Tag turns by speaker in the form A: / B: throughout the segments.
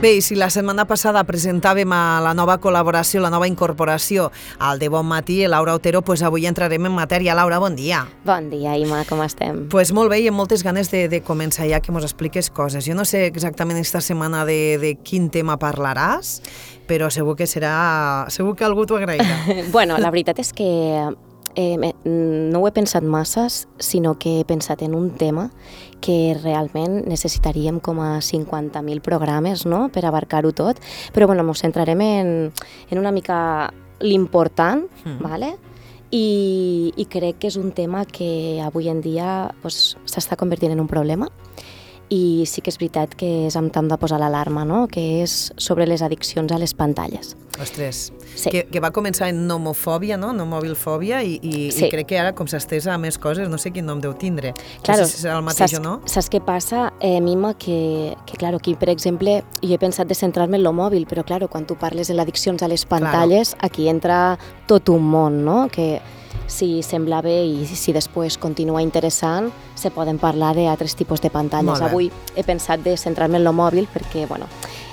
A: Bé, i si la setmana passada presentàvem la nova col·laboració, la nova incorporació al De Bon Matí, Laura Otero, pues avui entrarem en matèria. Laura, bon dia.
B: Bon dia, Ima, com estem?
A: Pues molt bé, i amb moltes ganes de començar ja que mos expliques coses. Jo no sé exactament esta setmana de quin tema parlaràs, però segur que algú t'ho agrairà.
B: Bueno, la veritat és que no ho he pensat masses, sinó que he pensat en un tema que realment necessitaríem com a 50.000 programes, no?, per abarcar-ho tot, però bueno, ens centrarem en una mica l'important, ¿vale? I crec que és un tema que avui en dia pues, s'està convertint en un problema, i sí que és veritat que és amb tant de posar l'alarma, no?, que és sobre les addiccions a les pantalles.
A: Ostres,
B: sí.
A: que va començar en nomofòbia, no? Nomòbilfòbia, i
B: sí.
A: crec que ara com s'ha estès a més coses, no sé quin nom deu tindre.
B: Claro,
A: no sé si serà el mateix o no.
B: Saps què passa, Mima? Que claro, aquí, per exemple, jo he pensat de centrar-me en lo mòbil, però claro, quan tu parles de l'addiccions a les pantalles, aquí entra tot un món, no?, que si sembla bé i si després continua interessant, se poden parlar d'altres tipus de pantalles. Avui he pensat de centrar-me en lo mòbil perquè, bueno,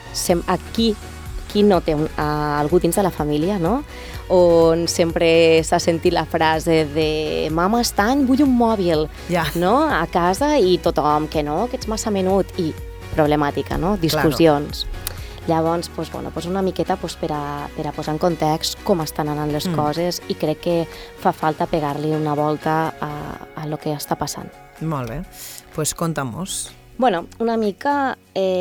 B: aquí qui no té algú dins de la família, no?, on sempre s'ha sentit la frase de «Mama, estany, vull un mòbil», no?, a casa, i tothom que no, que ets massa menut, i problemàtica, no?, discussions. Llavors, una miqueta per a posar en context com estan anant les coses, i crec que fa falta pegar-li una volta a lo que està passant.
A: Molt bé, doncs conta'm-nos.
B: Bueno, una mica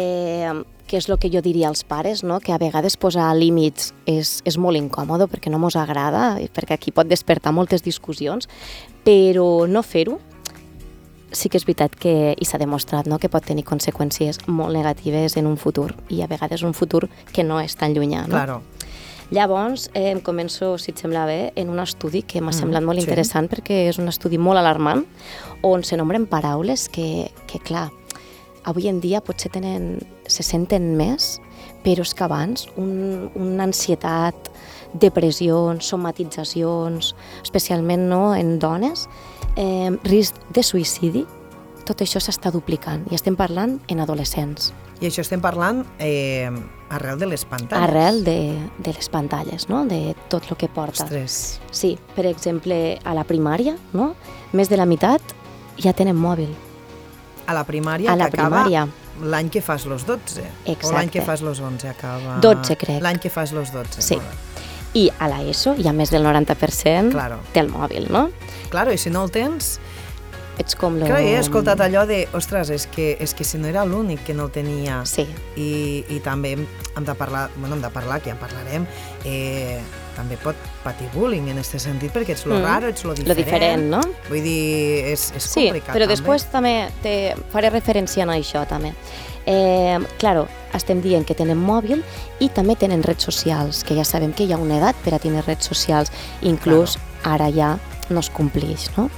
B: que és el que jo diria als pares, no?, que a vegades posar límits és molt incòmode perquè no mos agrada, perquè aquí pot despertar moltes discussions, però no fer-ho sí que és veritat que, i s'ha demostrat, no?, que pot tenir conseqüències molt negatives en un futur, i a vegades un futur que no és tan llunyà, no?
A: Claro.
B: Llavors, començo, si et sembla bé, en un estudi que m'ha semblat molt interessant, perquè és un estudi molt alarmant, on s'enombren paraules que, clar, avui en dia potser se senten més, però és que abans una ansietat, depressions, somatitzacions, especialment no, en dones, risc de suïcidi, tot això s'està duplicant, i estem parlant en adolescents.
A: I això estem parlant arrel de les pantalles.
B: Arrel de les pantalles, no?, de tot el que porta.
A: Ostres.
B: Sí, per exemple, a la primària, no?, més de la meitat ja tenen mòbil.
A: A la primària, que acaba l'any que fas los 12.
B: Exacte.
A: O l'any que fas los 11 acaba...
B: 12, crec.
A: L'any que fas los 12.
B: Sí. I a l'ESO ja més del 90% té el mòbil, no?
A: Claro, i si no el tens...
B: Ets com lo...
A: Clar, he escoltat allò de, ostres, és que si no era l'únic que no el tenia...
B: Sí.
A: I també hem de parlar, que ja en parlarem, també pot patir bullying en aquest sentit, perquè ets lo raro, ets lo diferent.
B: Lo diferent, no?
A: Vull dir, és complicat.
B: Sí, però després també faré referència a això, també. Claro, estem dient que tenen mòbil i també tenen redes socials, que ja sabem que hi ha una edat per a tenir redes socials, inclús ara ja no es complix, no?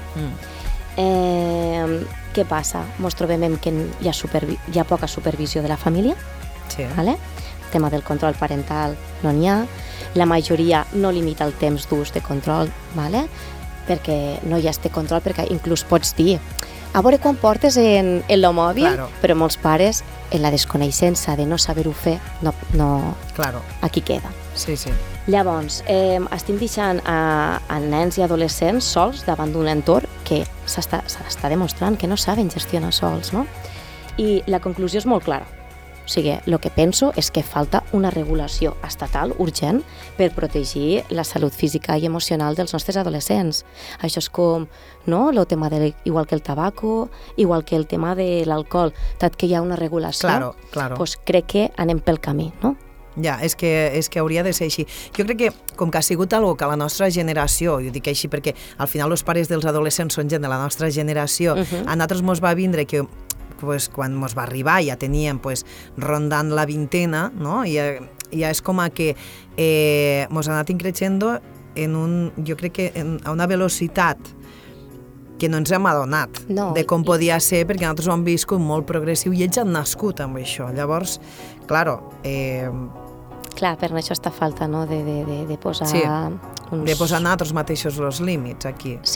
B: Què passa? Ens trobem que hi ha poca supervisió de la família, ¿vale? El tema del control parental no n'hi ha, la majoria no limita el temps d'ús de control, ¿vale?, perquè no hi ha este control, perquè inclús pots dir a veure quan portes en el mòbil, però molts pares, en la desconeixença de no saber-ho fer, no aquí queda.
A: Sí, sí.
B: Llavors, estem deixant a nens i adolescents sols davant d'un entorn que s'està demostrant que no saben gestionar sols, no? I la conclusió és molt clara. O sigui, el que penso és que falta una regulació estatal urgent per protegir la salut física i emocional dels nostres adolescents. Això és com, no?, el tema igual que el tabaco, igual que el tema de l'alcohol, tot que hi ha una regulació, doncs crec que anem pel camí, no?
A: Ja, és que hauria de ser així. Jo crec que, com que ha sigut algo que la nostra generació, i ho dic així perquè al final els pares dels adolescents són gent de la nostra generació, a nosaltres mos va vindre que quan mos va arribar ja teníem rondant la vintena, no? I ja és com que mos ha anat increixendo jo crec que a una velocitat que no ens hem adonat de com podia ser, perquè nosaltres ho hem viscut molt progressiu i ells han nascut amb això. Llavors, clar,
B: per això està falta, no?, de posar
A: de posar nosaltres mateixos els límits aquí.
B: Sí,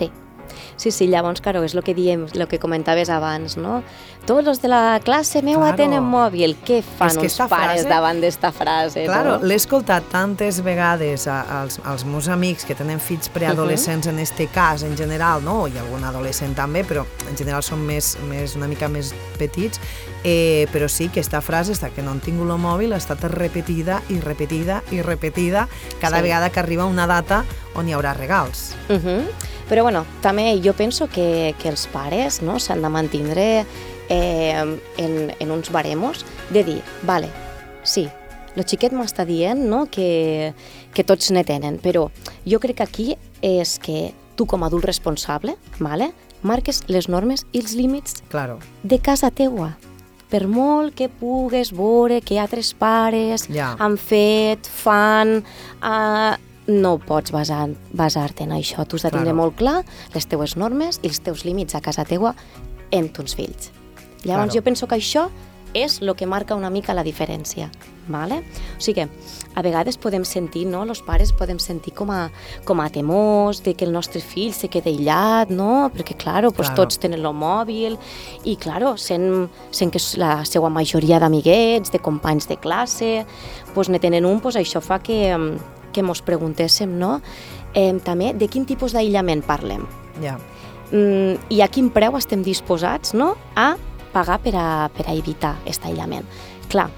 B: Sí, llavors, claro, és el que diem, el que comentaves abans, no? Tots els de la classe meua tenen mòbil. Què fan uns pares davant d'esta frase?
A: Claro, l'he escoltat tantes vegades als meus amics que tenen fills preadolescents en este cas, en general, no? I algun adolescent també, però en general són una mica més petits, però sí que aquesta frase, que no han tingut el mòbil, ha estat repetida i repetida i repetida cada vegada que arriba una data on hi haurà regals.
B: Però bueno, també jo penso que els pares s'han de mantindre en uns baremos de dir, vale, sí, el xiquet m'està dient que tots ne tenen, però jo crec que aquí és que tu com a adult responsable marques les normes i els límits de casa teua. Per molt que pugues veure que altres pares han fet, fan... no pots basar-te en això. Tu has de tindre molt clar les teues normes i els teus límits a casa teua en tons fills. Llavors jo penso que això és el que marca una mica la diferència. O sigui que a vegades podem sentir, els pares podem sentir com a temors de que el nostre fill se quedi aïllat, perquè tots tenen el mòbil i sent que la seva majoria d'amiguets, de companys de classe, ne tenen un, això fa que ens preguntéssim també de quin tipus d'aïllament parlem i a quin preu estem disposats a pagar per a evitar aquest aïllament. Clar,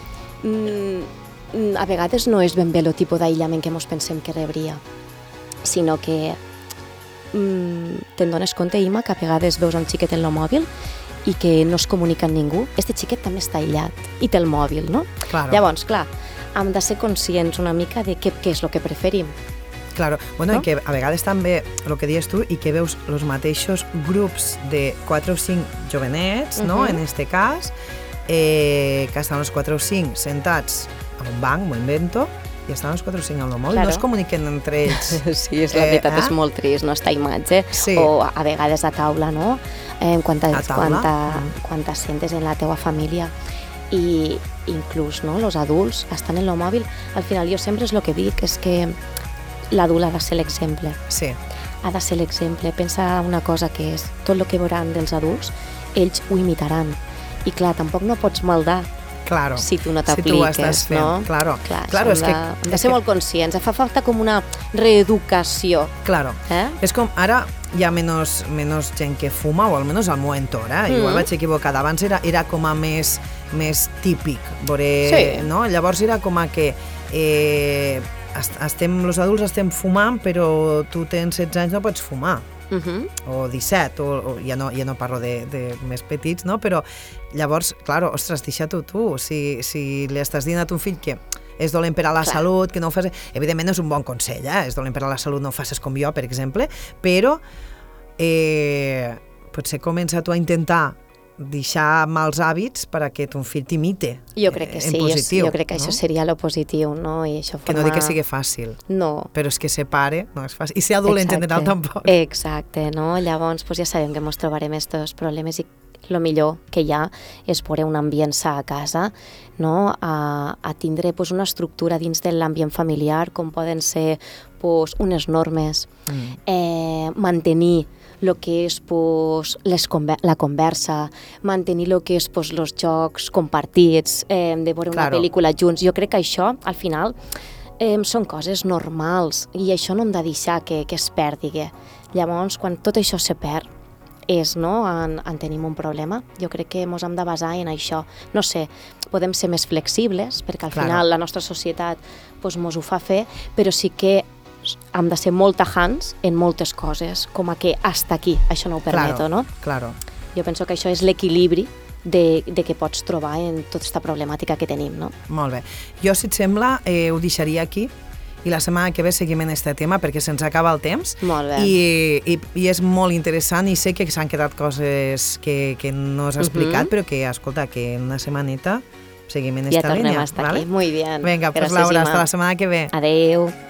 B: a vegades no és ben bé el tipus d'aïllament que ens pensem que rebria, sinó que te'n dones compte, Ima, que a vegades veus un xiquet en el mòbil i que no es comunica amb ningú. Este xiquet també està aïllat i té el mòbil, no? Llavors, clar, hem de ser conscients una mica de què és el que preferim.
A: Claro, i que a vegades també, el que dius tu, i que veus els mateixos grups de 4 o 5 jovenets, en este cas, que estan els 4 o 5 sentats a un banc, m'ho invento, i estan els 4 o 5 amb el mòbil, no es comuniquen entre ells.
B: Sí, és la veritat, és molt trist, esta imatge, o a vegades a taula, no? Quan t'assentes en la teua família. I inclús els adults estan en el mòbil. Al final jo sempre és el que dic, és que l'adult ha de ser l'exemple.
A: Sí.
B: Ha de ser l'exemple. Pensa una cosa que és, tot el que veuran dels adults, ells ho imitaran. I clar, tampoc no pots maldar si tu no t'apliques, no?
A: Claro,
B: és que hem de ser molt conscients. Fa falta com una reeducació.
A: Claro. És com, ara hi ha menys gent que fuma, o almenys al meu entorn, igual vaig equivocada. Abans era com a més típic, no? Llavors era com a que els adults estem fumant, però tu tens 16 anys, no pots fumar. O 17, o ja no parlo de més petits, no? Però llavors, clar, ostres, deixa-t'ho tu. Si li estàs dient a ton fill que és dolent per a la salut, que no ho fas... Evidentment és un bon consell, és dolent per a la salut, no ho facis com jo, per exemple, però potser comença tu a intentar deixar mals hàbits perquè ton fill t'imite.
B: Jo crec que sí, jo crec que això seria lo positiu, no? I això
A: que no dic que sigui fàcil, però és que ser pare no és fàcil, i ser adult en general tampoc.
B: Exacte, no? Llavors ja sabem que ens trobarem aquests problemes i el millor que hi ha és veure un ambient sa a casa, a tindre una estructura dins de l'ambient familiar, com poden ser unes normes, mantenir el que és la conversa, mantenir el que és els jocs compartits, de veure una pel·lícula junts. Jo crec que això, al final, són coses normals i això no hem de deixar que es perdi. Llavors, quan tot això se perd, en tenim un problema. Jo crec que ens hem de basar en això. No sé, podem ser més flexibles, perquè al final la nostra societat ens ho fa fer, però sí que hem de ser molt tajants en moltes coses, com a que hasta aquí, això no ho permeto, no?
A: Claro.
B: Jo penso que això és l'equilibri de que pots trobar en tota aquesta problemàtica que tenim, no?
A: Molt bé. Jo, si et sembla, ho deixaria aquí i la setmana que ve seguim en aquest tema perquè se'ns acaba el temps.
B: Molt bé.
A: I és molt interessant i sé que s'han quedat coses que no has explicat, però que, escolta, que en una setmaneta seguim en esta línia.
B: Ja tornem a estar aquí. Muy bien.
A: Vinga, pues Laura, hasta la setmana que ve.
B: Adeu.